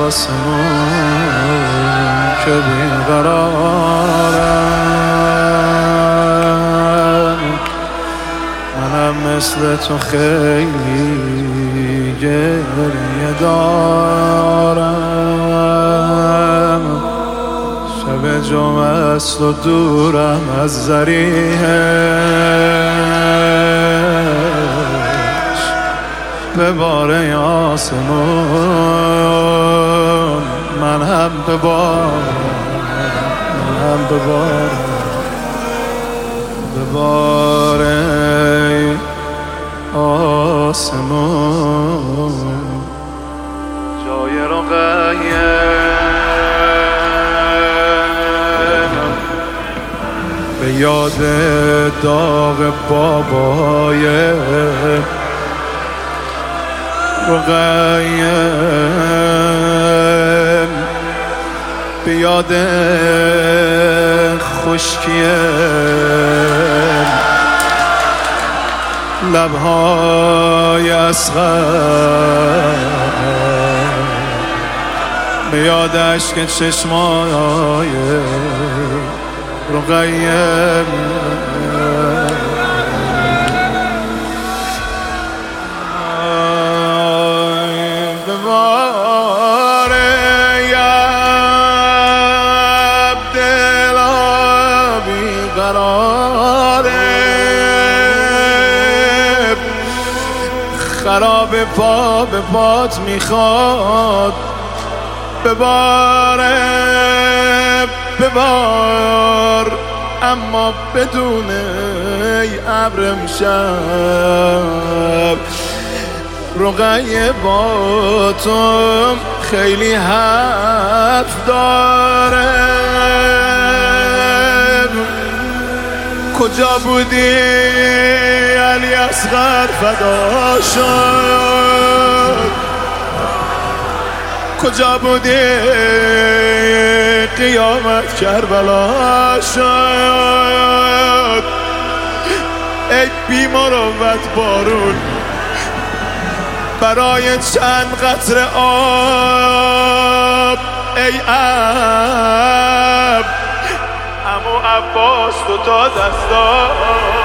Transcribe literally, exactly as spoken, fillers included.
آسمون که بیقرارم، منم مثل تو خیلی گریه دارم. شب جمعه است و دورم از ذریحش، به بار آسمون من هم به بار، من هم به بار، به بار آسمون. جای رقیه به یاد داغ بابای رقیه، به یاد خشکی لبهای اصغر، به یاد اشک چشمای رقیه. به بار یب دلا بیقراره، خراب پا به پات میخواد، بباره ببار، اما بدون ای ابر امشب. رقیه با تو خیلی حرف داره، کجا بودی علی اصغر فدا شد، کجا بودی قیامت کربلا شد. ای بی مروت بارون برای چند قطره آب، ای اب عمو عباس دو تا دستا